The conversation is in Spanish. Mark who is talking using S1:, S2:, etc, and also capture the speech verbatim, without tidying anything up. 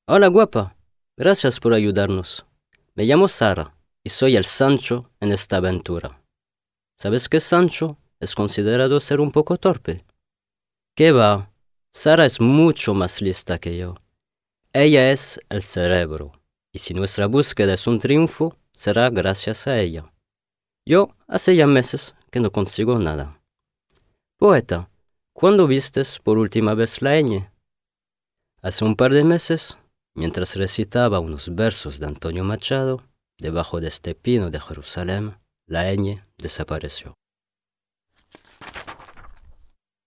S1: Hola, guapa. Gracias por ayudarnos. Me llamo Sara y soy el Sancho en esta aventura. ¿Sabes que Sancho es considerado ser un poco torpe? ¿Qué va? Sara es mucho más lista que yo. Ella es el cerebro, y si nuestra búsqueda es un triunfo, será gracias a ella. Yo hace ya meses que no consigo nada. Poeta, ¿cuándo vistes por última vez la ñ? Hace un par de meses, mientras recitaba unos versos de Antonio Machado, debajo de este pino de Jerusalén, la ñ desapareció.